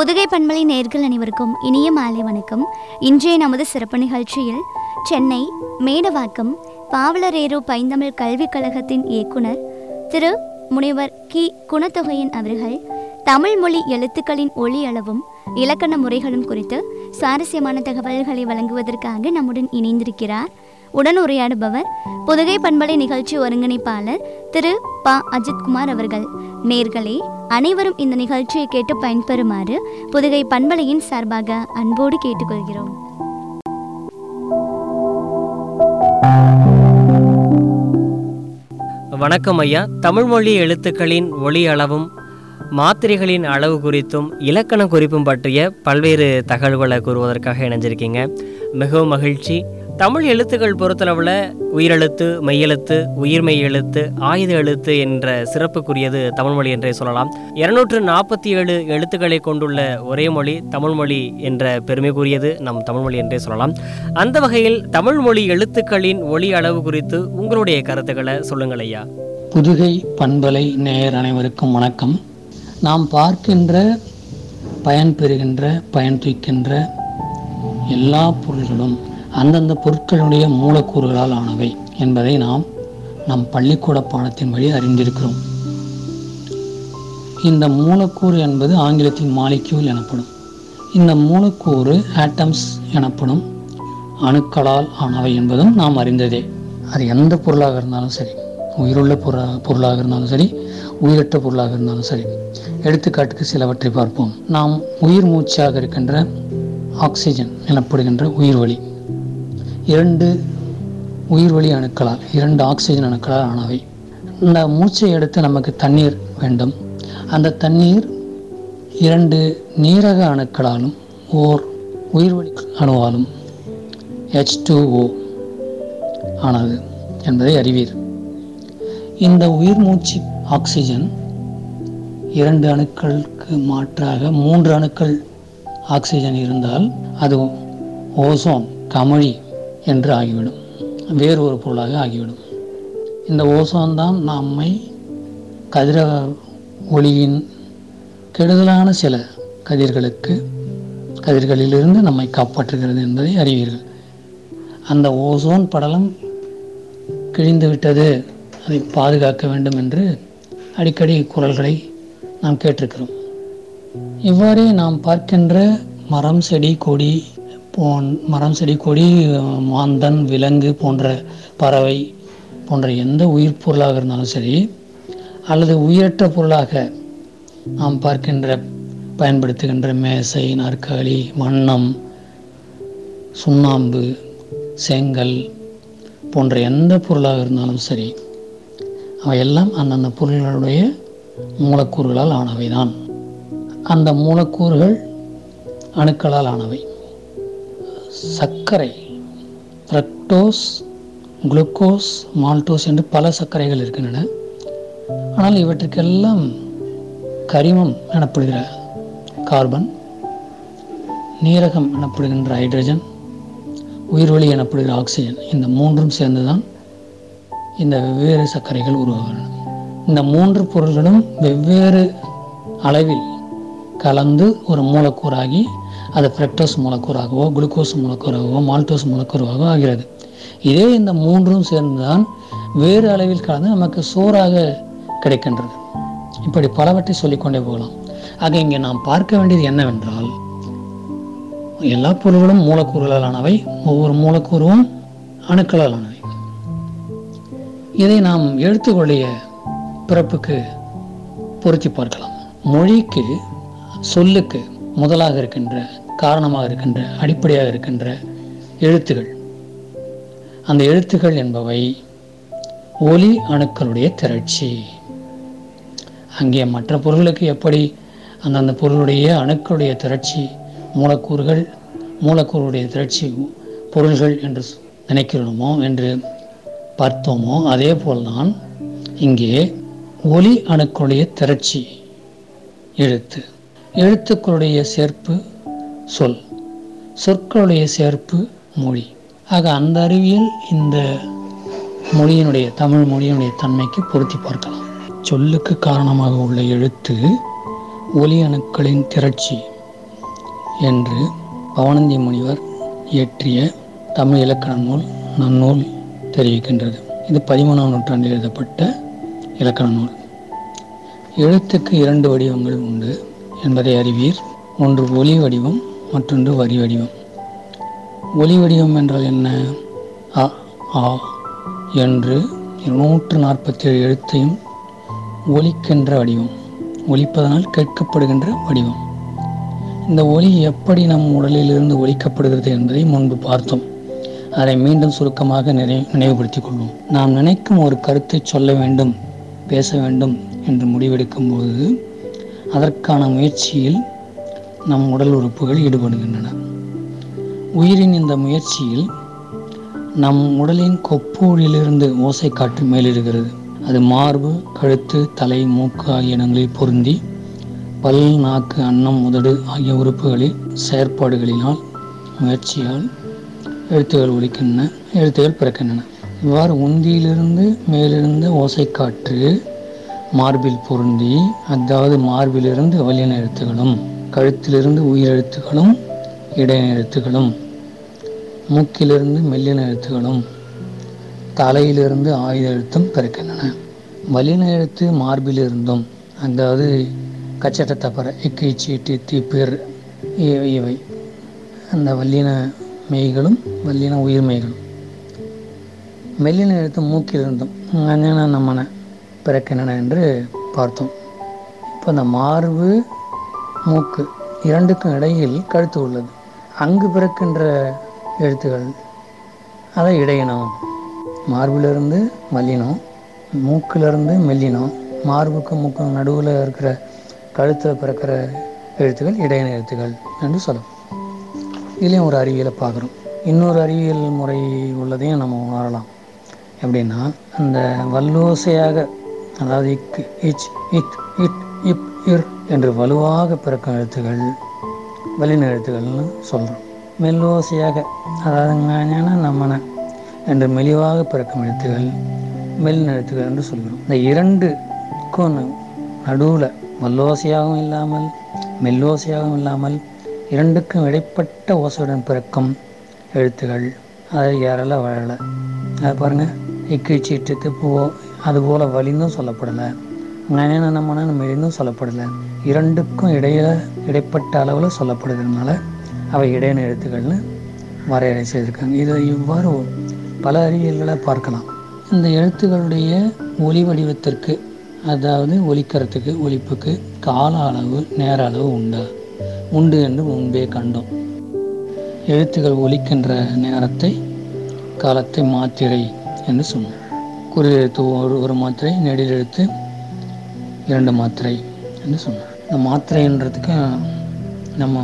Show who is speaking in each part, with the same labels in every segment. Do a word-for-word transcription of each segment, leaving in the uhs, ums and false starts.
Speaker 1: புதுகை பண்பலை நேயர்கள் அனைவருக்கும் இனிய மாலை வணக்கம். இன்றைய நமது சிறப்பு நிகழ்ச்சியில் சென்னை மேடவாக்கம் பாவலரேரு பைந்தமிழ் கல்விக் கழகத்தின் இயக்குனர் திரு முனைவர் கி குணத்தொகையன் அவர்கள் தமிழ் மொழி எழுத்துக்களின் ஒளி அளவும் இலக்கண முறைகளும் குறித்து சுவாரஸ்யமான தகவல்களை வழங்குவதற்காக நம்முடன் இணைந்திருக்கிறார். உடன் உரையாடுபவர் புதுகை பண்பலை நிகழ்ச்சி ஒருங்கிணைப்பாளர் திரு ப அஜித்குமார் அவர்கள். நேர்களே, அனைவரும் இந்த நிகழ்ச்சியை கேட்டு பயன்பெறுமாறு புதுகை பண்பலையின் சார்பாக அன்போடு கேட்டுக்கொள்கிறோம்.
Speaker 2: வணக்கம் ஐயா. தமிழ்மொழி எழுத்துக்களின் ஒளி அளவும் மாத்திரைகளின் அளவு குறித்தும் இலக்கண குறிப்பும் பற்றிய பல்வேறு தகவல்களை கூறுவதற்காக இணைஞ்சிருக்கீங்க. மிகவும் மகிழ்ச்சி. தமிழ் எழுத்துக்கள் பொறுத்தளவில் உயிரெழுத்து, மெய்யெழுத்து, உயிர்மெய் எழுத்து, ஆயுத எழுத்து என்ற சிறப்புக்குரியது தமிழ்மொழி என்றே சொல்லலாம். இருநூற்று நாற்பத்தி ஏழு எழுத்துக்களை கொண்டுள்ள ஒரே மொழி தமிழ்மொழி என்ற பெருமைக்குரியது நம் தமிழ்மொழி என்றே சொல்லலாம். அந்த வகையில் தமிழ்மொழி எழுத்துக்களின் ஒளி அளவு குறித்து உங்களுடைய கருத்துக்களை சொல்லுங்கள் ஐயா.
Speaker 3: புதுகை பண்பலை நேயர் அனைவருக்கும் வணக்கம். நாம் பார்க்கின்ற, பயன் பெறுகின்ற, பயன் தூக்கின்ற எல்லா பொருள்களும் அந்தந்த பொருட்களுடைய மூலக்கூறுகளால் ஆனவை என்பதை நாம் நம் பள்ளிக்கூட பாடத்தின் வழி அறிந்திருக்கிறோம். இந்த மூலக்கூறு என்பது ஆங்கிலத்தில் மாலிக்யூல் எனப்படும். இந்த மூலக்கூறு ஆட்டம்ஸ் எனப்படும் அணுக்களால் ஆனவை என்பதும் நாம் அறிந்ததே. அது எந்த பொருளாக இருந்தாலும் சரி, உயிருள்ள பொருளா பொருளாக இருந்தாலும் சரி, உயிரற்ற பொருளாக இருந்தாலும் சரி. எடுத்துக்காட்டுக்கு சிலவற்றை பார்ப்போம். நாம் உயிர் மூச்சாக இருக்கின்ற ஆக்சிஜன் எனப்படுகின்ற உயிர்வளி இரண்டு உயிர்வளி அணுக்களால், இரண்டு ஆக்சிஜன் அணுக்களால் ஆனவை. இந்த மூச்சை எடுத்து நமக்கு தண்ணீர் வேண்டும். அந்த தண்ணீர் இரண்டு நீரக அணுக்களாலும் ஓர் உயிர்வளி அணுவாலும் எச் டூ ஓ ஆனது என்பதை அறிவீர். இந்த உயிர் மூச்சு ஆக்சிஜன் இரண்டு அணுக்களுக்கு மாற்றாக மூன்று அணுக்கள் ஆக்சிஜன் இருந்தால் அது ஓசோன், கமழி என்று ஆகிவிடும், வேறு ஒரு பொருளாக ஆகிவிடும். இந்த ஓசோன் தான் நம்மை கதிர ஒளியின் கெடுதலான சில கதிர்களுக்கு கதிர்களிலிருந்து நம்மை காப்பாற்றுகிறது என்பதை அறிவீர்கள். அந்த ஓசோன் படலம் கிழிந்து விட்டது, அதை பாதுகாக்க வேண்டும் என்று அடிக்கடி குரல்களை நாம் கேட்டிருக்கிறோம். இவ்வாறே நாம் பார்க்கின்ற மரம், செடி, கொடி போன் மரம் செடி கொடி மாந்தன், விலங்கு போன்ற பறவை போன்ற எந்த உயிர் பொருளாக இருந்தாலும் சரி, அல்லது உயிரற்ற பொருளாக நாம் பார்க்கின்ற பயன்படுத்துகின்ற மேசை, நாற்காலி, வண்ணம், சுண்ணாம்பு, செங்கல் போன்ற எந்த பொருளாக இருந்தாலும் சரி, அவையெல்லாம் அந்தந்த பொருள்களுடைய மூலக்கூறுகளால் ஆனவைதான். அந்த மூலக்கூறுகள் அணுக்களால் ஆனவை. சர்க்கரை, ஃப்ரக்டோஸ், குளுக்கோஸ், மால்டோஸ் என்று பல சர்க்கரைகள் இருக்கின்றன. ஆனால் இவற்றுக்கெல்லாம் கரிமம் எனப்படுகிற கார்பன், நீரகம் எனப்படுகின்ற ஹைட்ரஜன், உயிர்வளி எனப்படுகிற ஆக்சிஜன், இந்த மூன்றும் சேர்ந்துதான் இந்த வெவ்வேறு சர்க்கரைகள் உருவாகின்றன. இந்த மூன்று பொருள்களும் வெவ்வேறு அளவில் கலந்து ஒரு மூலக்கூறாகி அது ஃப்ரக்டோஸ் மூலக்கூறாகவோ, குளுக்கோஸ் மூலக்கூறாகவோ, மால்டோஸ் மூலக்கூறாகவோ ஆகிறது. இதே இந்த மூன்றும் சேர்ந்துதான் வேறு அளவில் கலந்து நமக்கு சோறாக கிடைக்கின்றது. இப்படி பலவற்றை சொல்லிக்கொண்டே போகலாம். ஆக இங்கே நாம் பார்க்க வேண்டியது என்னவென்றால், எல்லா பொருள்களும் மூலக்கூறுகளால் ஆனவை, ஒவ்வொரு மூலக்கூறும் அணுக்களால் ஆனவை. இதை நாம் எழுத்துக்களுடைய பிறப்புக்கு பொருத்தி பார்க்கலாம். மொழிக்கு, சொல்லுக்கு முதலாக இருக்கின்ற, காரணமாக இருக்கின்ற, அடிப்படையாக இருக்கின்ற எழுத்துகள், அந்த எழுத்துக்கள் என்பவை ஒலி அணுக்களுடைய திரட்சி. அங்கே மற்ற பொருளுக்கு எப்படி அந்தந்த பொருளுடைய அணுக்களுடைய திரட்சி, மூலக்கூறுகள், மூலக்கூறுடைய திரட்சி பொருள்கள் என்று நினைக்கிறோமோ என்று பார்த்தோமோ, அதே போல்தான் இங்கே ஒலி அணுக்களுடைய திரட்சி எழுத்து, எழுத்துக்களுடைய சேர்ப்பு சொல், சொற்களுடைய சேர்ப்பு மொழி. ஆக அந்த அறிவியல் இந்த மொழியினுடைய, தமிழ் மொழியினுடைய தன்மைக்கு பொருத்தி பார்க்கலாம். சொல்லுக்கு காரணமாக உள்ள எழுத்து ஒலி அணுக்களின் திரட்சி, என்று பவணந்தி முனிவர் இயற்றிய தமிழ் இலக்கண நூல் நன்னூல் தெரிவிக்கின்றது. இது பதிமூணாம் நூற்றாண்டில் எழுதப்பட்ட இலக்கண நூல். எழுத்துக்கு இரண்டு வடிவங்கள் உண்டு என்பதை அறிவீர். ஒன்று ஒலி வடிவம், மற்றொன்று வரி வடிவம். ஒலி வடிவம் என்றால் என்ன? அ ஆ என்று நூற்று நாற்பத்தி ஏழு எழுத்தையும் ஒலிக்கின்ற வடிவம், ஒலிப்பதனால் கேட்கப்படுகின்ற வடிவம். இந்த ஒலி எப்படி நம் உடலிலிருந்து ஒலிக்கப்படுகிறது என்பதை முன்பு பார்த்தோம். அதை மீண்டும் சுருக்கமாக நினை நினைவுபடுத்திக் கொள்வோம். நாம் நினைக்கும் ஒரு கருத்தை சொல்ல வேண்டும், பேச வேண்டும் என்று முடிவெடுக்கும் போது அதற்கான முயற்சியில் நம் உடல் உறுப்புகள் ஈடுபடுகின்றன. உயிரின் இந்த முயற்சியில் நம் உடலின் கொப்பூழிலிருந்து ஓசை காற்று மேலிடுகிறது. அது மார்பு, கழுத்து, தலை, மூக்கு ஆகிய இடங்களில் பொருந்தி பல், நாக்கு, அன்னம், உதடு ஆகிய உறுப்புகளில் செயற்பாடுகளினால் முயற்சியால் எழுத்துகள் ஒலிக்கின்றன, எழுத்துகள் பிறக்கின்றன. இவ்வாறு உந்தியிலிருந்து மேலிருந்த ஓசை காற்று மார்பில் பொருந்தி, அதாவது மார்பிலிருந்து வல்லின எழுத்துகளும், கழுத்திலிருந்து உயிரெழுத்துகளும் இடையின எழுத்துகளும், மூக்கிலிருந்து மெல்லின எழுத்துகளும், தலையிலிருந்து ஆயுத எழுத்தும் பிறக்கின்றன. வல்லின எழுத்து மார்பிலிருந்தும், அதாவது கச்சட்ட தப்பற, இக்கு சீட்டு தீப்பிர் இவை அந்த வல்லின மெய்களும் வல்லின உயிர் மெய்களும். மெல்லின எழுத்து மூக்கிலிருந்தும் அஞ்சன நம்மன பிறக்கின்றன என்று பார்த்தோம். இப்போ இந்த மார்பு, மூக்கு இரண்டுக்கும் இடையில் கழுத்து உள்ளது. அங்கு பிறக்கின்ற எழுத்துகள் அதை இடையினம். மார்பிலிருந்து மல்லினம், மூக்கிலிருந்து மெல்லினம், மார்புக்கும் மூக்கும் நடுவில் இருக்கிற கழுத்தில் பிறக்கிற எழுத்துக்கள் இடையின எழுத்துக்கள் என்று சொல்லலாம். இதுலேயும் ஒரு அறிவியலை பார்க்குறோம். இன்னொரு அறிவியல் முறை உள்ளதையும் நம்ம உணரலாம். எப்படின்னா, அந்த வல்லோசையாக, அதாவது இக், இச், இத், இட், இப், இர் என்று வலுவாக பிறக்கும் எழுத்துக்கள் வல்லின எழுத்துக்கள்னு சொல்கிறோம். மெல்லோசையாக, அதாவது ஞான நம்மன என்று மெலிவாக பிறக்கும் எழுத்துக்கள் மெல்லின எழுத்துக்கள் என்று சொல்கிறோம். இந்த இரண்டுக்கும் நடுவில் வல்லோசையாகவும் இல்லாமல் மெல்லோசையாகவும் இல்லாமல் இரண்டுக்கும் இடைப்பட்ட ஓசையுடன் பிறக்கும் எழுத்துக்கள் அது ஏறலை வழலை. அது பாருங்கள், இக்கு சீட்டு பூ அதுபோல் வலிந்தும் சொல்லப்படலை, ஞான நம்மன மெலிந்தும் சொல்லப்படலை. இரண்டுக்கும் இடையில இடைப்பட்ட அளவில் சொல்லப்படுகிறதுனால அவை இடையின எழுத்துக்கள்னு வரையறை செய்திருக்காங்க. இதை இவ்வாறு பல அறிவியல்களை பார்க்கலாம். இந்த எழுத்துக்களுடைய ஒலி வடிவத்திற்கு, அதாவது ஒலிக்கிறதுக்கு, ஒலிப்புக்கு கால அளவு, நேர அளவு உண்டா உண்டு என்று முன்பே கண்டோம். எழுத்துக்கள் ஒலிக்கின்ற நேரத்தை, காலத்தை மாத்திரை என்று சொன்னோம். குறியெழுத்து ஒரு ஒரு மாத்திரை, நெடில் எழுத்து இரண்டு மாத்திரை என்று சொன்னோம். இந்த மாத்திரைன்றதுக்கு நம்ம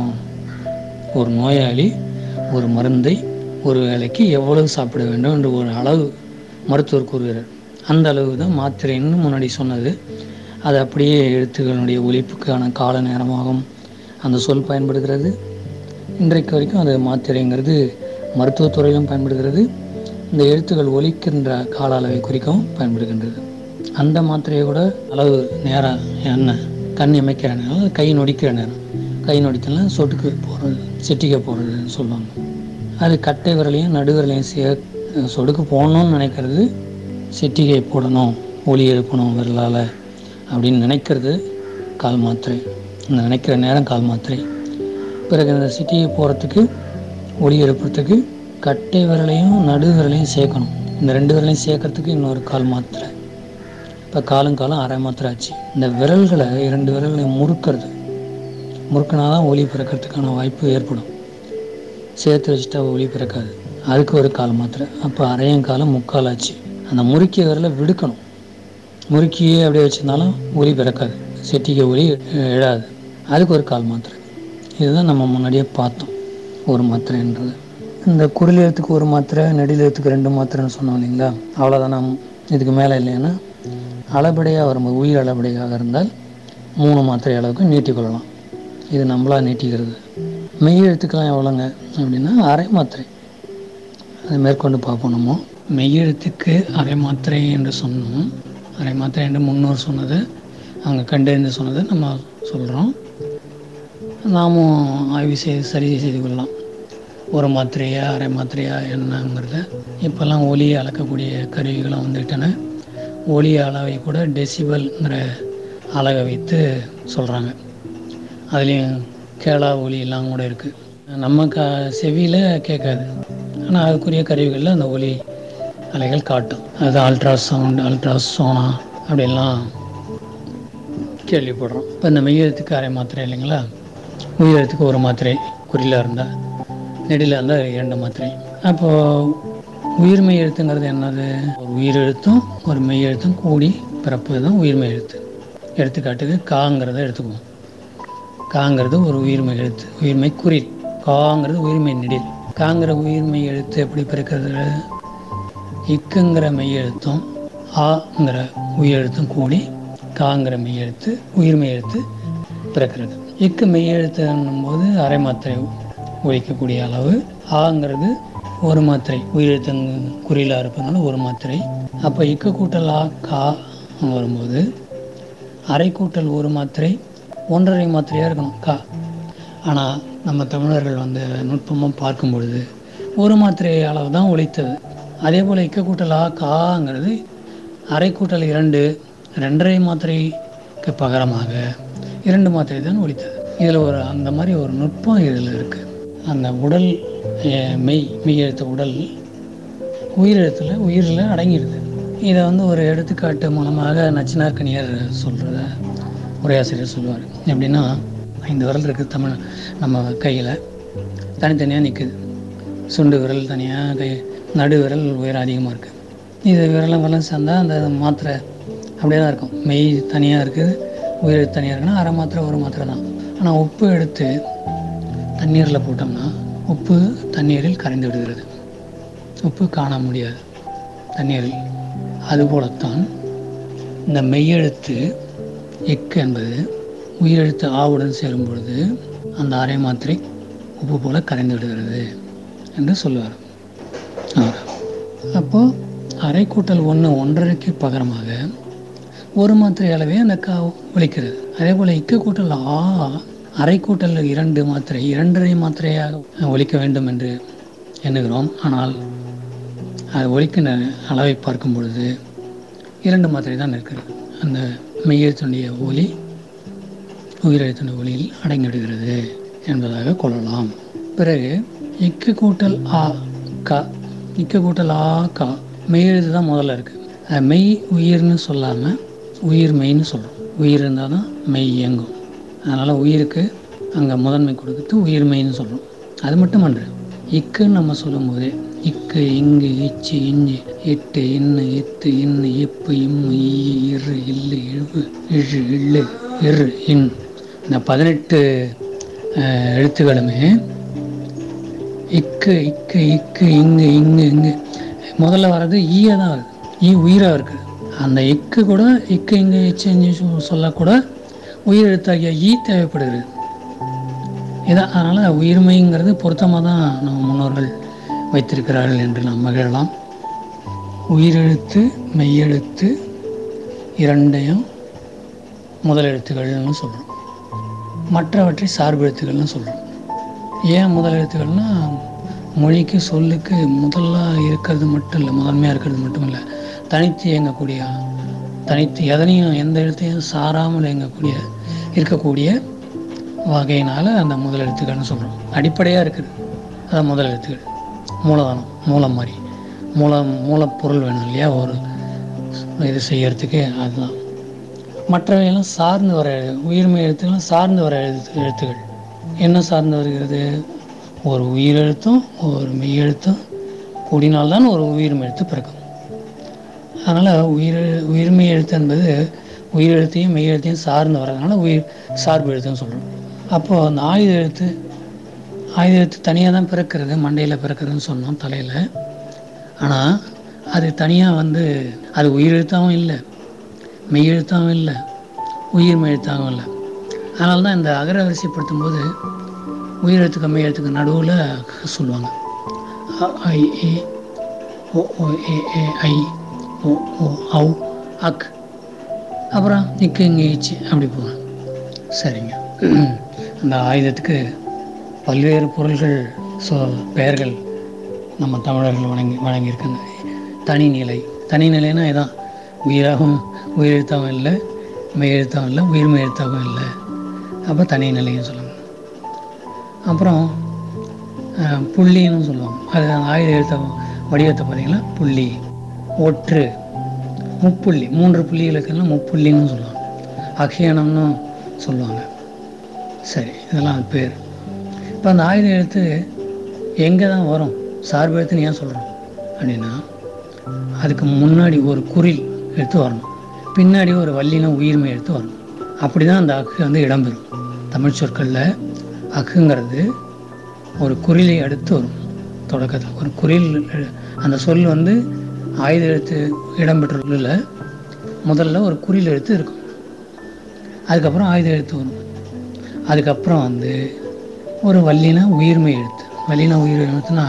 Speaker 3: ஒரு நோயாளி ஒரு மருந்தை ஒரு வேளைக்கு எவ்வளவு சாப்பிட வேண்டும் என்று ஒரு அளவு மருத்துவர் கூறுகிறார். அந்த அளவு தான் மாத்திரைன்னு முன்னாடி சொன்னது. அது அப்படியே எழுத்துக்களுடைய ஒலிப்புக்கான கால நேரமாகும் அந்த சொல் பயன்படுகிறது. இன்றைக்கு வரைக்கும் அது மாத்திரைங்கிறது மருத்துவத்துறையிலும் பயன்படுகிறது. இந்த எழுத்துக்கள் ஒலிக்கின்ற கால அளவை குறிக்கவும் பயன்படுகின்றது. அந்த மாத்திரையை கூட அளவு நேரம் என்ன, கண் இமைக்கிற நேரம், கை நொடிக்கிற நேரம், கை நொடித்தலாம் சொட்டுக்கு போடுறது, சிட்டிக்கை போடுறதுன்னு சொல்லுவாங்க. அது கட்டை விரலையும் நடுவிரலையும் சே சொடுக்கு போடணும்னு நினைக்கிறது, சிட்டிகை போடணும், ஒலி எழுப்பணும் விரலால் அப்படின்னு நினைக்கிறது கால் மாத்திரை. இந்த நினைக்கிற நேரம் கால் மாத்திரை. பிறகு இந்த சிட்டிகை போகிறதுக்கு, ஒலி எழுப்புறதுக்கு கட்டை விரலையும் நடு விரலையும் சேர்க்கணும். இந்த ரெண்டு விரலையும் சேர்க்கறதுக்கு இன்னொரு கால் மாத்திரை. இப்போ காலும் காலம் அரை மாத்திரை ஆச்சு. இந்த விரல்களை இரண்டு விரல்களையும் முறுக்கிறது, முறுக்கினா தான் ஒலி பிறக்கிறதுக்கான வாய்ப்பு ஏற்படும். சேர்த்து வச்சுட்டா ஒலி பிறக்காது. அதுக்கு ஒரு கால் மாத்திரை. அப்போ அரையும் காலம் முக்கால் ஆச்சு. அந்த முறுக்கிய விரலை விடுக்கணும். முறுக்கியே அப்படியே வச்சுருந்தாலும் ஒலி பிறக்காது, செட்டிக்கை ஒலி எழாது. அதுக்கு ஒரு கால் மாத்திரை. இதுதான் நம்ம முன்னாடியே பார்த்தோம் ஒரு மாத்திரைன்றது. இந்த குரில் எழுத்துக்கு ஒரு மாத்திரை, நெடில் எழுத்துக்கு ரெண்டு மாத்திரைன்னு சொன்னோம் இல்லைங்களா? அவ்வளோதான். நம் இதுக்கு மேலே இல்லைன்னா அளபடியாக வரும்போது, உயிர் அளபடியாக இருந்தால் மூணு மாத்திரை அளவுக்கு நீட்டிக்கொள்ளலாம். இது நம்மளாக நீட்டிக்கிறது. மெய் எழுத்துக்கெல்லாம் எவ்வளோங்க அப்படின்னா அரை மாத்திரை. அதை மேற்கொண்டு பார்ப்போம். நம்ம மெய்யெழுத்துக்கு அரை மாத்திரை என்று சொன்னோம். அரை மாத்திரை என்று முன்னோர் சொன்னது, அவங்க கண்டறிந்து சொன்னது நம்ம சொல்கிறோம். நாமும் ஆய்வு செய்து சரி செய்து கொள்ளலாம். ஒரு மாத்திரையா அரை மாத்திரையா என்னங்கிறத இப்போல்லாம் ஒலியை அளக்கக்கூடிய கருவிகளும் வந்துவிட்டன. ஒலி அளவை கூட டெசிபல்ங்கிற அலகை வைத்து சொல்கிறாங்க. அதுலேயும் கேளா ஒலியெல்லாம் கூட இருக்குது. நம்ம க செவியில் கேட்காது, ஆனால் அதுக்குரிய கருவிகளில் அந்த ஒலி அலைகள் காட்டும். அது அல்ட்ரா சவுண்ட், அல்ட்ரா சோனா அப்படின்லாம் கேள்விப்படுறோம். இப்போ இந்த மெய்யெழுத்துக்கு அரை மாத்திரை இல்லைங்களா, உயிரெழுத்துக்கு ஒரு மாத்திரை, குறிலாக இருந்தால், நெடிலாக இருந்தால் இரண்டு மாத்திரை. அப்போது உயிர்மெய் எழுத்துங்கிறது என்னது? ஒரு உயிரெழுத்தும் ஒரு மெய் எழுத்தும் கூடி பிறப்பு தான் உயிர்மெய் எழுத்து. எடுத்துக்காட்டுக்கு காங்கிறத எடுத்துக்குவோம். காங்கிறது ஒரு உயிர்மெய் எழுத்து, உயிர்மெய் குறில். காங்கிறது உயிர்மெய் நெடில். காங்கிற உயிர்மெய் எழுத்து எப்படி பிறக்கிறது? இக்குங்கிற மெய் எழுத்தும் ஆங்கிற உயிரெழுத்தும் கூடி காங்கிற மெய் எழுத்து உயிர்மெய் எழுத்து பிறக்கிறது. இக்கு மெய் எழுத்துன்னும் போது அரை மாத்திரை ஒழிக்கக்கூடிய அளவு. ஆங்கிறது ஒரு மாத்திரை, உயிரெழுத்து குறிலாக இருப்பதுனால ஒரு மாத்திரை. அப்போ இக்கு கூட்டல் ஆ கா வரும்போது அரை கூட்டல் ஒரு மாத்திரை ஒன்றரை மாத்திரையாக இருக்கணும் கா. ஆனால் நம்ம தமிழர்கள் வந்து நுட்பமாக பார்க்கும் பொழுது ஒரு மாத்திரை அளவு தான் ஒழித்தது. அதே போல் இக்க கூட்டல் ஆ காங்கிறது அரை கூட்டல் இரண்டு, ரெண்டரை மாத்திரைக்கு பகரமாக இரண்டு மாத்திரை தான் ஒழித்தது. இதில் ஒரு அந்த மாதிரி ஒரு நுட்பம் இதில் இருக்குது. அந்த உடல் மெய் மெய் எழுத்து உடல் உயிரெழுத்தில் உயிரில் அடங்கிடுது. இதை வந்து ஒரு எடுத்துக்காட்டு மூலமாக நச்சினார்க்கனியர் சொல்கிறத உரையாசிரியர் சொல்லுவார். எப்படின்னா, ஐந்து விரல் இருக்குது தமிழ் நம்ம கையில், தனித்தனியாக நிற்குது. சுண்டு விரல் தனியாக, கை நடு விரல் உயரம் அதிகமாக இருக்குது. இது விரலம் விரலம் சேர்ந்தால் அந்த மாத்திரை அப்படியே தான் இருக்கும். மெய் தனியாக இருக்குது, உயிர் தனியாக இருக்குன்னா அரை மாத்திரை ஒரு மாத்திரை தான். ஆனால் உப்பு எடுத்து தண்ணீரில் போட்டோம்னா உப்பு தண்ணீரில் கரைந்து விடுகிறது. உப்பு காண முடியாது தண்ணீரில். அதுபோலத்தான் இந்த மெய்யெழுத்து எக்கு என்பது உயிரெழுத்து ஆவுடன் சேரும் பொழுது அந்த அரை மாத்திரை உப்பு போல கரைந்து விடுகிறது என்று சொல்லுவார். அப்போது அரை கூட்டல் ஒன்று ஒன்றரைக்கு பகரமாக ஒரு மாத்திரை அளவே அந்த கா ஒழிக்கிறது. அதே போல் இக்கு கூட்டல் ஆ அரை கூட்டல் இரண்டு மாத்திரை இரண்டரை மாத்திரையாக ஒழிக்க வேண்டும் என்று எண்ணுகிறோம். ஆனால் அது ஒழிக்கின்ற அளவை பார்க்கும் பொழுது இரண்டு மாத்திரை தான் இருக்கிறது. அந்த மெய்யெழுத்துடைய ஒலி உயிரெழுத்துடைய ஒலியில் அடங்கிவிடுகிறது என்பதாக கொள்ளலாம். பிறகு இக்கு கூட்டல் ஆ கா, இக்கு கூட்டல் ஆ கா மெய்யெழுத்து தான் முதல்ல இருக்குது. மெய் உயிர்னு சொல்லாமல் உயிர் மெய்ன்னு சொல்கிறோம். உயிர் இருந்தால் தான் மெய் இயங்கும். அதனால் உயிருக்கு அங்கே முதன்மை கொடுத்துட்டு உயிர் மெய்ன்னு சொல்கிறோம். அது மட்டும் அன்று இக்குன்னு நம்ம சொல்லும் போதே இக்கு இங்கு இச்சு இஞ்சு எட்டு இன்னு எத்து இன்னு எப்பு இம்மு ஈ இரு இல்லு இழு இழு இல்லு இரு இன் இந்த பதினெட்டு எழுத்துக்களுமே இக்கு இக்கு இக்கு இங்கு இங்கு இங்கு முதல்ல வர்றது ஈயாக தான் வருது. ஈ உயிராக இருக்குது. அந்த இக்கு கூட இக்கு இங்கு இச்சு இஞ்சு சொல்லக்கூட உயிரெழுத்தாகிய ஈ தேவைப்படுகிறது. இதான் அதனால் உயிர்மைங்கிறது பொருத்தமாக தான் நம்ம முன்னோர்கள் வைத்திருக்கிறார்கள் என்று நாம் மகிழலாம். உயிரெழுத்து மெய்யெழுத்து இரண்டையும் முதல் எழுத்துக்கள்னு சொல்கிறோம், மற்றவற்றை சார்பு எழுத்துக்கள்னு சொல்கிறோம். ஏன் முதல் எழுத்துக்கள்னால் மொழிக்கு சொல்லுக்கு முதலாக இருக்கிறது மட்டும் இல்லை, முதன்மையாக இருக்கிறது மட்டும் இல்லை, தனித்து இயங்கக்கூடிய, தனித்து எதனையும் எந்த எழுத்தையும் சாராமல் இயங்கக்கூடிய இருக்கக்கூடிய வகையினால் அந்த முதல் எழுத்துக்கள்னு சொல்கிறோம். அடிப்படையாக இருக்குது அதான் முதல் எழுத்துக்கள். மூலதனம் மூலம் மாதிரி மூலம் மூலப்பொருள் வேணும் இல்லையா ஒரு இது செய்யறதுக்கு. அதுதான். மற்றவையெல்லாம் சார்ந்து வர உயிர்மை எழுத்துக்கள்லாம் சார்ந்து வர எழுத்து எழுத்துக்கள் என்ன சார்ந்து வருகிறது? ஒரு உயிரெழுத்தும் ஒரு மெய்யெழுத்தும் கூடினால்தான் ஒரு உயிர்மை எழுத்து பிறக்கும். அதனால் உயிர் உயிர்மை எழுத்து என்பது உயிரெழுத்தையும் மெய்யெழுத்தையும் சார்ந்து வர்றதுனால உயிர் சார்பு எழுத்துன்னு சொல்கிறோம். அப்போது அந்த ஆயுத எழுத்து ஆயுத எழுத்து தனியாக தான் பிறக்கிறது, மண்டையில் பிறக்கிறதுன்னு சொன்னோம், தலையில். ஆனால் அது தனியாக வந்து அது உயிரெழுத்தாகவும் இல்லை, மெய்யெழுத்தாகவும் இல்லை, உயிர் மெய்யெழுத்தாகவும் இல்லை. அதனால தான் இந்த அகர வரிசைப்படுத்தும் போது உயிரெழுத்துக்கு மெய்யெழுத்துக்கு நடுவில் சொல்லுவாங்க. ஐ ஏ ஓ ஓ ஏ ஏ ஐ ஓ ஓ ஔ அக், அப்புறம் இக்கு இங்கே ஈச்சு அப்படி போவேன். சரிங்க. அந்த ஆயுதத்துக்கு பல்வேறு பொருள்கள் சொ பெயர்கள் நம்ம தமிழர்கள் வழங்கி வழங்கியிருக்காங்க. தனிநிலை, தனிநிலைன்னா இதான், உயிராகவும் உயிரெழுத்தாகவும் இல்லை, மெய்யெழுத்தாகவும் இல்லை, உயிர் மெய்யெழுத்தாகவும் இல்லை, அப்போ தனிநிலைன்னு சொல்லுவாங்க. அப்புறம் புள்ளின்னு சொல்லுவாங்க, அது அந்த ஆயுத எழுத்த வடிவத்தை பார்த்திங்கன்னா புள்ளி, ஒற்று, முப்புள்ளி, மூன்று புள்ளிகளுக்கெல்லாம் முப்புள்ளின்னு சொல்லுவாங்க, அகியானம்னு சொல்லுவாங்க. சரி, இதெல்லாம் அது பேர். இப்போ அந்த ஆயுத எழுத்து எங்கே தான் வரும், சார்பு எழுத்துன்னு ஏன் சொல்கிறோம் அப்படின்னா, அதுக்கு முன்னாடி ஒரு குறில் எடுத்து வரணும், பின்னாடி ஒரு வல்லின உயிர்மை எடுத்து வரணும். அப்படி தான் அந்த அக்கு வந்து இடம்பெறும். தமிழ் சொற்களில் அக்குங்கிறது ஒரு குறிலை அடுத்து வரும். தொடக்கத்தில் ஒரு குறில், அந்த சொல் வந்து ஆயுத எழுத்து இடம்பெற்றுள்ள முதல்ல ஒரு குறில் எழுத்து இருக்கும், அதுக்கப்புறம் ஆயுத எழுத்து வரும், அதுக்கப்புறம் வந்து ஒரு வல்லின உயிர்மை எழுத்து. வல்லின உயிர் எழுத்துனா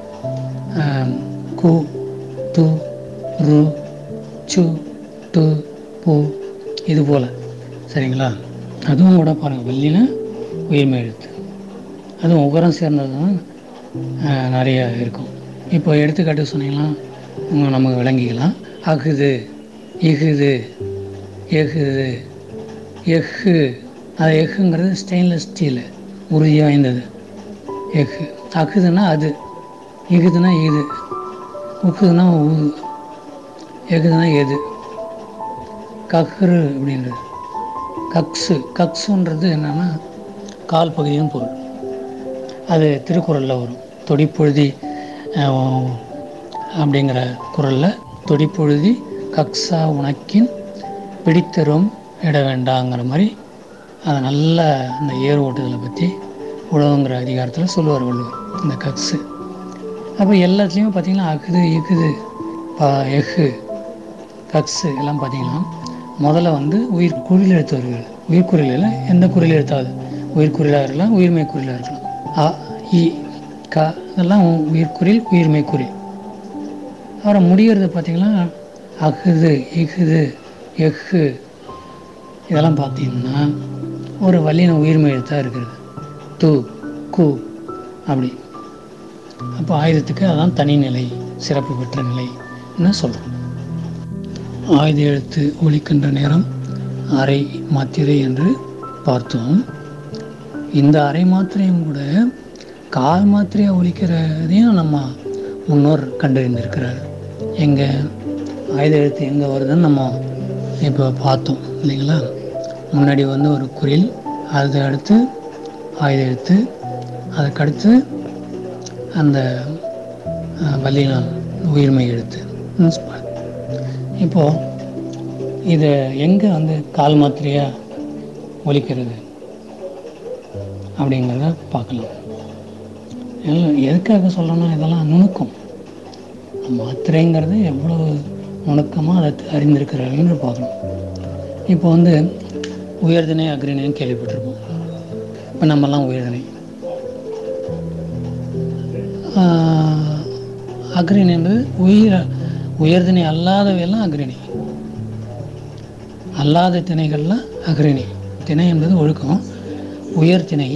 Speaker 3: கு, து, ரு, சு, டு, பு, இது போல். சரிங்களா? அதுவும் கூட பாருங்கள், வல்லின உயிர்மை எழுத்து, அதுவும் உகரம் சேர்ந்தது தான் நிறைய இருக்கும். இப்போ எடுத்துக்காட்டு சொன்னீங்கன்னா நமக்கு விளங்கிக்கலாம். அகுது, இகுது, எகுது, எஃகு. அது எஃகுங்கிறது ஸ்டெயின்லெஸ் ஸ்டீலு, உறுதி வாய்ந்தது எஃகு. அகுதுன்னா அது, இகுதுன்னா இது, உக்குதுன்னா ஊது, எகுதுன்னா எது. கக்ரு அப்படின்றது, கக்ஸு, கக்ஸுன்றது என்னென்னா கால் பகுதியும் பொருள். அது திருக்குறளில் வரும். தொடிப்பொழுதி அப்படிங்கிற குறளில் தொடிப்பொழுதி கக்ஸா உனக்கின் பிடித்தரும் இட வேண்டாங்கிற மாதிரி அதை நல்ல அந்த ஏர் ஓட்டுதலை பற்றி உழவுங்கிற அதிகாரத்தில் சொல்லுவார் வள்ளுவர், இந்த கக்ஸு. அப்போ எல்லாத்துலேயுமே பார்த்திங்கன்னா அகுது, இகுது, பா, எஃகு, கக்ஸு எல்லாம் பார்த்திங்கன்னா முதல்ல வந்து உயிர் குறில் எழுத்து வருகிறது. உயிர்குறிலில் எந்த குறில் எழுத்தாவது, உயிர்குறிலாக இருக்கலாம், உயிர்மை குறிலாக இருக்கலாம். அ, இ, க இதெல்லாம் உயிர்குறில், உயிர்மை குறில். அப்புறம் முடிகிறது பார்த்திங்கன்னா அகுது, இகுது, எஃகு இதெல்லாம் பார்த்திங்கன்னா ஒரு வல்லின உயிர்மை எழுத்தாக இருக்கிறது, து, கு அப்படி. அப்போ ஆயுதத்துக்கு அதான் தனிநிலை, சிறப்பு பெற்ற நிலைன்னு சொல்கிறோம். ஆயுத எழுத்து ஒலிக்கின்ற நேரம் அரை மாத்திரை என்று பார்த்தோம். இந்த அரை மாத்திரையும் கூட கால் மாத்திரையாக ஒலிக்கிறதையும் நம்ம முன்னோர் கண்டறிந்திருக்கிறார். எங்கே ஆயுத எழுத்து எங்கே வருதுன்னு நம்ம இப்போ பார்த்தோம் இல்லைங்களா? முன்னாடி வந்து ஒரு குறில், அது அடுத்து ஆயுத எழுத்து, அதுக்கடுத்து அந்த வல்லின உயிர்மை எழுத்து. இப்போது இது எங்கே வந்து கால் மாத்திரையாக ஒலிக்கிறது அப்படிங்கிறத பார்க்கலாம். எதுக்காக சொல்கிறோன்னா, இதெல்லாம் நுணுக்கம். மாத்திரைங்கிறது எவ்வளோ நுணுக்கமாக அதை அறிந்திருக்கிறார்கள்னு பார்க்கணும். இப்போ வந்து உயர்திணை அக்ரிணைன்னு கேள்விப்பட்டிருப்போம். இப்போ நம்மெல்லாம் உயர்திணை, அக்ரிணை என்பது உயிர் உயர்திணை அல்லாதவையெல்லாம் அக்ரிணை, அல்லாத திணைகள்லாம் அக்ரிணை. திணை என்பது ஒழுக்கம், உயர் திணை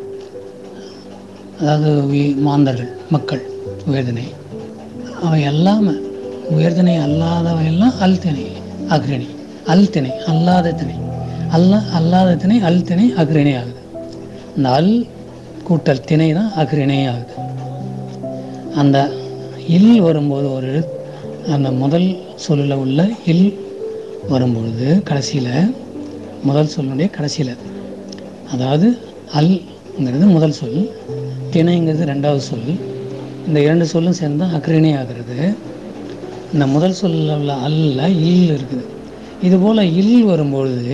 Speaker 3: அதாவது உயிர் மாந்தர்கள் மக்கள் உயர்திணை, அவை எல்லாமே உயர்திணை அல்லாதவையெல்லாம் அல் திணை அக்ரிணை. அல் திணை அல்லாத திணை, அல்ல அல்லாத திணை அல் திணை அக்ரிணை ஆகுது. இந்த அல் கூட்டல் திணை தான் அக்ரிணை ஆகுது. அந்த இல் வரும்போது ஒரு அந்த முதல் சொல்லில் உள்ள இல் வரும்பொழுது கடைசியில், முதல் சொல்லுடைய கடைசியில், அதாவது அல்ங்கிறது முதல் சொல், திணைங்கிறது ரெண்டாவது சொல், இந்த இரண்டு சொல்லும் சேர்ந்து தான் அக்ரிணை ஆகிறது. இந்த முதல் சொல்லில் உள்ள அல்ல இல் இருக்குது. இதுபோல் இல் வரும்பொழுது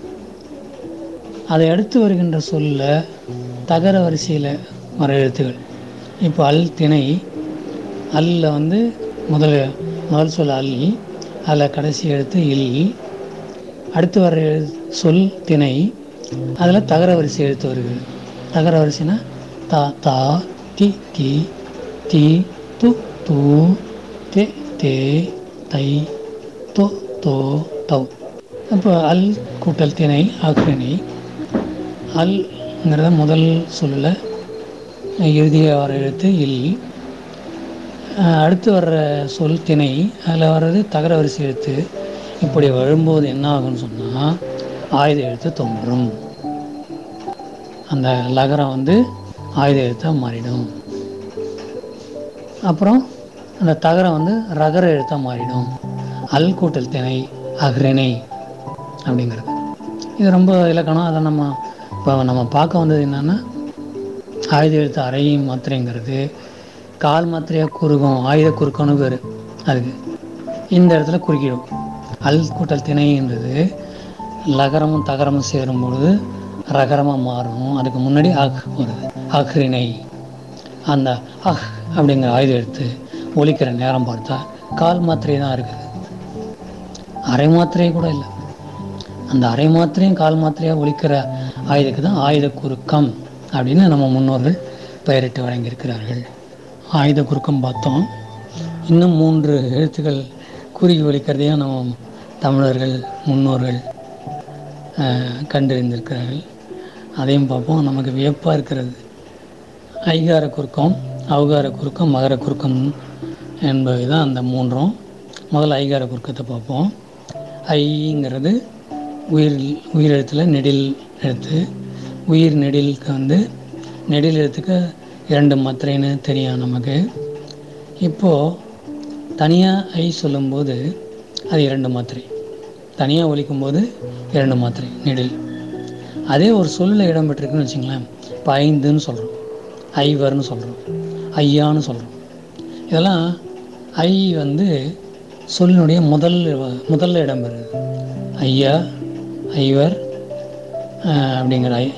Speaker 3: அதை அடுத்து வருகின்ற சொல்ல தகர வரிசையில் வர எழுத்துகள். இப்போ அல் திணை, அல்ல வந்து முதல் முதல் சொல் அல், அதில் கடைசி எழுத்து இல், அடுத்து வர சொல் திணை, அதில் தகர வரிசை எழுத்து வருகிறது. தகர வரிசைனா தா, தா, தி, தி, தி, து, து, தே, தே, தை, தோ, தோ, தௌ. அப்போ அல் கூட்டல் திணை அக்ரிணை, அல் ங்கிறத முதல் சொல்லில் இறுதி வர எழுத்து இல். அடுத்து வர்ற சொல் திணை, அதில் வர்றது தகர வரிசை எழுத்து. இப்படி வரும்போது என்ன ஆகும்னு சொன்னால் ஆயுத எழுத்து தோன்றும். அந்த லகரம் வந்து ஆயுத எழுத்தாக மாறிடும். அப்புறம் அந்த தகரம் வந்து ரகர எழுத்தாக மாறிடும். அல் கூட்டல் திணை அக்ரிணை அப்படிங்கிறது இது ரொம்ப இலக்கணம். அதை நம்ம இப்போ நம்ம பார்க்க வந்தது என்னென்னா, ஆயுத எழுத்து அரை மாத்திரைங்கிறது கால் மாத்திரையாக குறுகும், ஆயுத குறுக்கம்னு பேர் அதுக்கு. இந்த இடத்துல குறுக்கிடும். அல் கூட்டல் திணைன்றது லகரமும் தகரமும் சேரும் பொழுது ரகரமாக மாறும். அதுக்கு முன்னாடி அஹ் வருது, அஹ்ரிணை. அந்த அஹ் அப்படிங்கிற ஆயுத எழுத்து ஒலிக்கிற நேரம் பார்த்தா கால் மாத்திரை தான் இருக்குது, அரை மாத்திரை கூட இல்லை. அந்த அரை மாத்திரையும் கால் மாத்திரையாக ஒலிக்கிற ஆயுதக்கு தான் ஆயுத குறுக்கம் அப்படின்னு நம்ம முன்னோர்கள் பெயரிட்டு வழங்கியிருக்கிறார்கள். ஆயுத குறுக்கம் பார்த்தோம். இன்னும் மூன்று எழுத்துக்கள் குறுகி ஒலிக்கிறதையும் நம்ம தமிழர்கள் முன்னோர்கள் கண்டறிந்திருக்கிறார்கள். அதையும் பார்ப்போம். நமக்கு வியப்பாக இருக்கிறது. ஐகார குறுக்கம், அவுகார குறுக்கம், மகர குறுக்கம் என்பவை தான் அந்த மூன்றும். முதல்ல ஐகார குறுக்கத்தை பார்ப்போம். ஐங்கிறது உயிர் உயிரெழுத்தில் நெடில் எழுத்து. உயிர் நெடிலுக்கு வந்து நெடில் எழுத்துக்கு இரண்டு மாத்திரைன்னு தெரியும் நமக்கு. இப்போது தனியாக ஐ சொல்லும்போது அது இரண்டு மாத்திரை, தனியாக ஒலிக்கும்போது இரண்டு மாத்திரை நெடில். அதே ஒரு சொல்லில் இடம்பெற்றிருக்குன்னு வச்சுங்களேன். இப்போ ஐந்துன்னு சொல்கிறோம், ஐவர்னு சொல்கிறோம், ஐயான்னு சொல்கிறோம். இதெல்லாம் ஐ வந்து சொல்லினுடைய முதல் முதல்ல இடம்பெறுது. ஐயா, ஐவர் அப்படிங்கிற ஐ.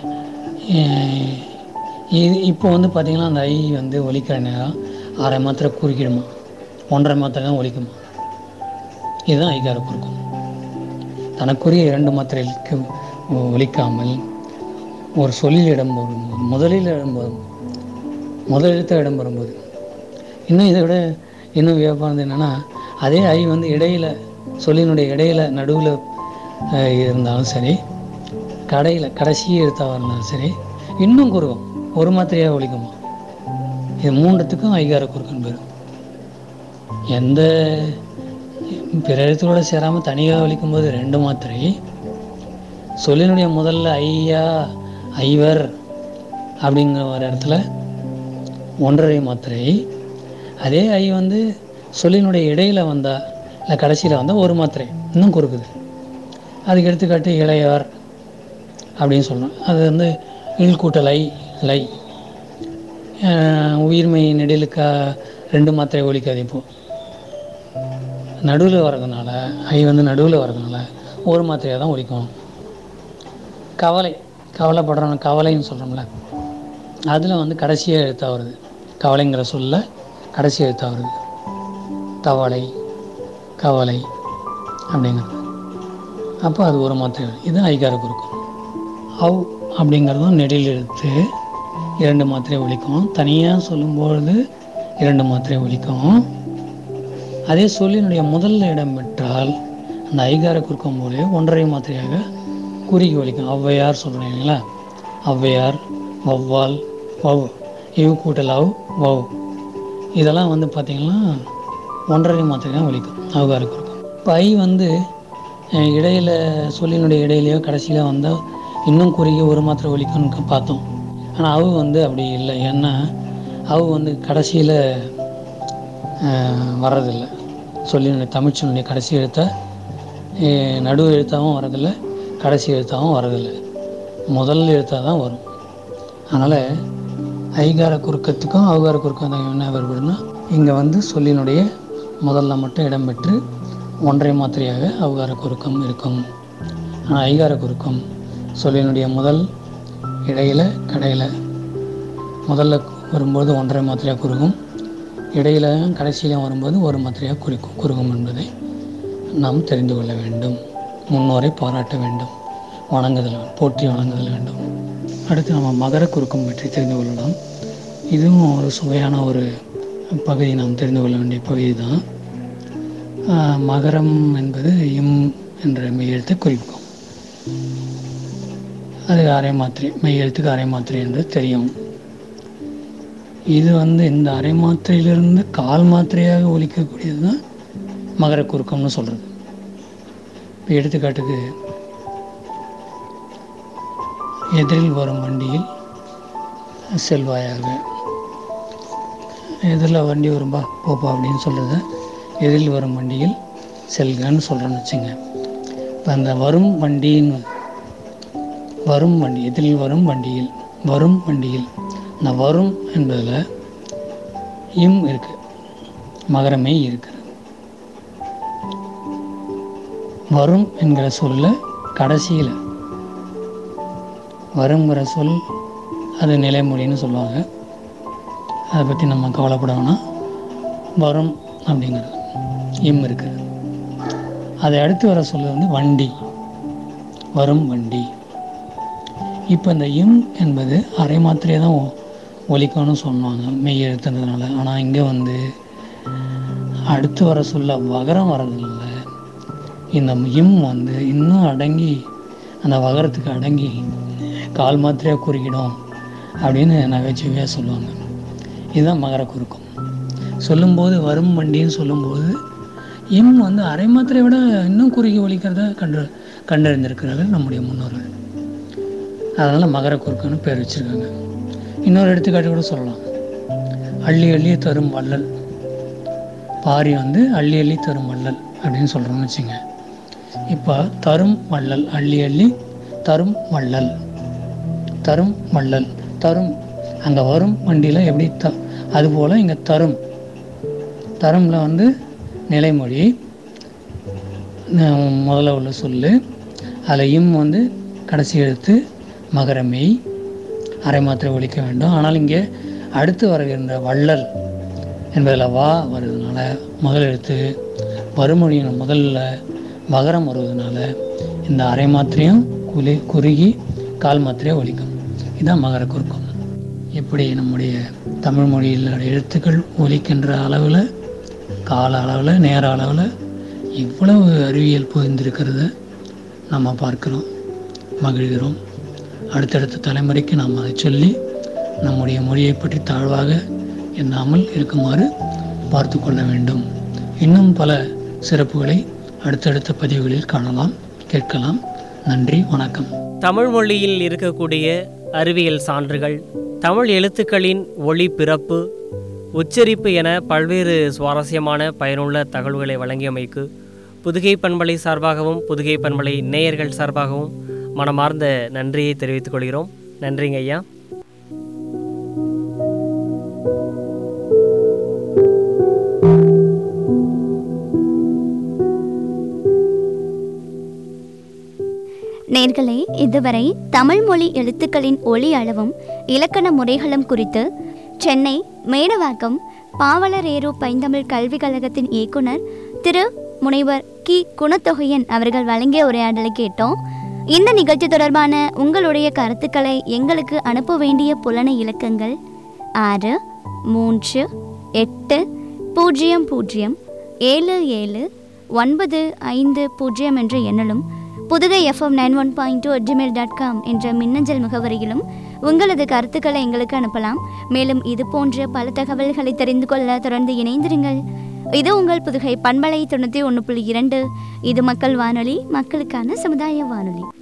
Speaker 3: இது இப்போ வந்து பார்த்திங்கன்னா அந்த ஐ வந்து ஒலிக்கிற நேரம் அரை மாத்திரை குறுக்கிடுமா, ஒன்றரை மாத்திரை தான் ஒலிக்குமா. இதுதான் ஐகார குறுக்கம். தனக்குரிய இரண்டு மாத்திரைக்கு ஒலிக்காமல் ஒரு சொல்லில் இடம் வரும்போது, முதலில் இடம் வரும் முதல் எழுத்த இடம் வரும்போது. இன்னும் இதை விட இன்னும் வியப்பானது என்னென்னா, அதே ஐ வந்து இடையில் சொல்லினுடைய இடையில் நடுவில் இருந்தாலும் சரி, கடையில் கடைசி எழுத்தாக இருந்தாலும் சரி, இன்னும் குறுகும், ஒரு மாத்திரையாக ஒலிக்குமா. இது மூன்றத்துக்கும் ஐகார குறுக்கம் பேர். எந்த பிற எழுத்துக்களோட சேராமல் தனியாக ஒலிக்கும்போது ரெண்டு மாத்திரை, சொல்லினுடைய முதல்ல ஐயா, ஐவர் அப்படிங்கிற ஒரு இடத்துல ஒன்றரை மாத்திரை. அதே ஐ வந்து சொல்லினுடைய இடையில் வந்தால் இல்லை கடைசியில் வந்தால் ஒரு மாத்திரை இன்னும் குறுக்குது. அதுக்கு எடுத்துக்காட்டு இளையவர் அப்படின்னு சொல்லணும். அது வந்து இல் கூட்டல் ஐ, லை. உயிர்மை நெடிலுக்கா ரெண்டு மாத்திரை ஒலிக்காது. இப்போது நடுவில் வர்றதுனால, ஐ வந்து நடுவில் வர்றதுனால ஒரு மாத்திரையாக தான் ஒலிக்கும். கவலை, கவலைப்படுறோம், கவலைன்னு சொல்கிறோம்ல, அதில் வந்து கடைசியாக எழுத்தாக வருது. கவலைங்கிற சொல்ல கடைசி எழுத்தாக வருது. தவளை, கவலை அப்படிங்கிறது. அப்போ அது ஒரு மாத்திரை. இது ஐகார குறுக்கம். அவ் அப்படிங்கிறதும் நெடில் எழுத்து இரண்டு மாத்திரை ஒலிக்கும். தனியாக சொல்லும்பொழுது இரண்டு மாத்திரை ஒலிக்கும். அதே சொல்லினுடைய முதல்ல இடம் பெற்றால் அந்த ஐகார குறுக்கம் போலே ஒன்றரை மாத்திரையாக குறுகி ஒலிக்கும். ஔவையார் சொல்கிறேன் இல்லைங்களா, ஔவையார், வௌவால், வவ், இவ் கூட்டல் அவ், வவ், இதெல்லாம் வந்து பார்த்திங்கன்னா ஒன்றரை மாத்திரை தான் ஒலிக்கும், ஔகார குறுக்கம். இப்போ ஐ வந்து இடையில் சொல்லினுடைய இடையிலையோ கடைசியில் வந்தால் இன்னும் குறுகி ஒரு மாத்திரை ஒலிக்கும்னு பார்த்தோம். ஆனால் அவு வந்து அப்படி இல்லை. ஏன்னா அவு வந்து கடைசியில் வர்றதில்லை. சொல்லினுடைய தமிழ்ச்சொல்லுடைய கடைசி எழுத்த நடு எழுத்தாகவும் வரதில்லை, கடைசி எழுத்தாகவும் வரதில்லை, முதல் எழுத்தாக தான் வரும். அதனால் ஐகார குறுக்கத்துக்கும் ஔகார குறுக்கம் தான் என்ன வேறுபடுனா, இங்கே வந்து சொல்லினுடைய முதல்ல மட்டும் இடம்பெற்று ஒன்றை மாத்திரையாக ஔகார குறுக்கம் இருக்கும். ஆனால் ஐகார குறுக்கம் சொல்லினுடைய முதல் இடையில் கடையில் முதல்ல வரும்போது ஒன்றரை மாத்திரையாக குறுகும், இடையில கடைசியிலும் வரும்போது ஒரு மாத்திரையாக குறிக்கும் குறுகும் என்பதை நாம் தெரிந்து கொள்ள வேண்டும். முன்னோரை பாராட்ட வேண்டும், வணங்குதல், போற்றி வணங்குதல் வேண்டும். அடுத்து நம்ம மகர குறுக்கம் பற்றி தெரிந்து கொள்ளலாம். இதுவும் ஒரு சுவையான ஒரு பகுதி, நாம் தெரிந்து கொள்ள வேண்டிய பகுதி தான். மகரம் என்பது இம் என்ற மெய் எழுத்தை குறிக்கும். அது அரை மாத்திரை, மெய் எழுத்துக்கு அரை மாத்திரை என்று தெரியும். இது வந்து இந்த அரை மாத்திரையிலிருந்து கால் மாத்திரையாக ஒலிக்கக்கூடியது தான் மகர குறுக்கம்னு சொல்கிறது. இப்போ எடுத்துக்காட்டுக்கு, எதிரில் வரும் வண்டியில் செல்வாயாக, எதிரில் வண்டி வரும்பா போப்பா அப்படின்னு சொல்கிறத எதிரில் வரும் வண்டியில் செல்கன்னு சொல்கிறேன்னு வச்சுங்க. இப்போ அந்த வரும் வண்டின்னு, வரும் வண்டி, எதிரில் வரும் வண்டியில், வரும் வண்டியில், இந்த வரும் என்பதில் இம் இருக்குது, மகரமே இருக்குது. வரும் என்கிற சொல்ல கடைசியில், வருங்கிற சொல் அது நிலைமொழின்னு சொல்லுவாங்க, அதை பற்றி நம்ம கவலைப்பட வேணாம். வரும் அப்படிங்கிறது இம் இருக்குது. அதை அடுத்து வர சொல்ல வந்து வண்டி, வரும் வண்டி. இப்போ இந்த இம் என்பது அரை மாத்திரையை தான் ஒலிக்கணும்னு சொன்னாங்க மெய் எழுத்துறதுனால. ஆனால் இங்கே வந்து அடுத்து வர சொல்ல வகரம் வர்றதில்ல. இந்த இம் வந்து இன்னும் அடங்கி, அந்த வகரத்துக்கு அடங்கி கால் மாத்திரையாக குறுக்கிடும் அப்படின்னு நகைச்சுவையாக சொல்லுவாங்க. இதுதான் மகர குறுக்கம். சொல்லும்போது வரும் வண்டின்னு சொல்லும்போது இம் வந்து அரை மாத்திரையை விட இன்னும் குறுகி ஒலிக்கிறத கண்டு கண்டறிந்திருக்கிறார்கள் நம்முடைய முன்னோர்கள். அதனால் மகர குறுக்கம்னு பேர் வச்சுருக்காங்க. இன்னொரு எடுத்துக்காட்டு கூட சொல்லலாம். அள்ளி அள்ளி தரும் வள்ளல், பாரி வந்து அள்ளி அள்ளி தரும் வள்ளல் அப்படின்னு சொல்கிறோம்னு வச்சுங்க. இப்போ தரும் வள்ளல், அள்ளி அள்ளி தரும் வள்ளல், தரும் வள்ளல், தரும் அங்கே வரும் வண்டியில் எப்படி த அதுபோல் இங்கே தரும், தருமில் வந்து நிலைமொழி முதல்ல உள்ள சொல்லு, அதில் இம் வந்து கடைசி எழுத்து மகரமெய் அரை மாத்திரை ஒலிக்க வேண்டும். ஆனால் இங்கே அடுத்து வருகின்ற வள்ளல் என்பதில் வா வருவதனால முதல் எழுத்து வறுமொழியின் முதல்ல மகரம் வருவதனால இந்த அரை மாத்திரையும் குலி குறுகி கால் மாத்திரையாக ஒலிக்கும். இதுதான் மகர குறுக்கம். எப்படி நம்முடைய தமிழ் மொழியில் எழுத்துக்கள் ஒலிக்கின்ற அளவில், கால அளவில், நேர அளவில் இவ்வளவு அறிவியல் புரிந்திருக்கிறத நம்ம பார்க்கிறோம், மகிழ்கிறோம். அடுத்தடுத்த தலைமுறைக்கு நாம் அதை சொல்லி நம்முடைய மொழியை பற்றி தாழ்வாக எண்ணாமல் இருக்குமாறு பார்த்து கொள்ள வேண்டும். இன்னும் பல சிறப்புகளை அடுத்தடுத்த பதிவுகளில் காணலாம், கேட்கலாம். நன்றி, வணக்கம்.
Speaker 2: தமிழ் மொழியில் இருக்கக்கூடிய அறிவியல் சான்றுகள், தமிழ் எழுத்துக்களின் ஒளி பிறப்பு, உச்சரிப்பு என பல்வேறு சுவாரஸ்யமான பயனுள்ள தகவல்களை வழங்கியமைக்கு புதுகை பண்பலை சார்பாகவும் புதுகை பண்பலை நேயர்கள் சார்பாகவும் மனமார்ந்த நன்றியை தெரிவித்துக் கொள்கிறோம். நன்றிங்க ஐயா.
Speaker 1: நேர்களே, இதுவரை தமிழ் மொழி எழுத்துக்களின் ஒளி அளவும் இலக்கண முறைகளும் குறித்து சென்னை மேடவாக்கம் பாவலரேரு பைந்தமிழ் கல்விக் கழகத்தின் இயக்குனர் திரு முனைவர் கி குணத்தொகையன் அவர்கள் வழங்கிய உரையாடலை கேட்டோம். இந்த நிகழ்ச்சி தொடர்பான உங்களுடைய கருத்துக்களை எங்களுக்கு அனுப்ப வேண்டிய புலன இலக்கங்கள் ஆறு மூன்று எட்டு பூஜ்ஜியம் பூஜ்ஜியம் ஏழு ஏழு ஒன்பது ஐந்து பூஜ்ஜியம் என்ற எண்ணிலும் Pudugai FM nine one point two at Gmail dot com என்ற மின்னஞ்சல் முகவரியிலும் உங்களது கருத்துக்களை எங்களுக்கு அனுப்பலாம். மேலும் இது போன்ற பல தகவல்களை தெரிந்து கொள்ள தொடர்ந்து இணைந்திருங்கள். இது உங்கள் புதுகை பண்பலை தொண்ணூற்றி ஒன்று புள்ளி இரண்டு. இது மக்கள் வானொலி, மக்களுக்கான சமுதாய வானொலி.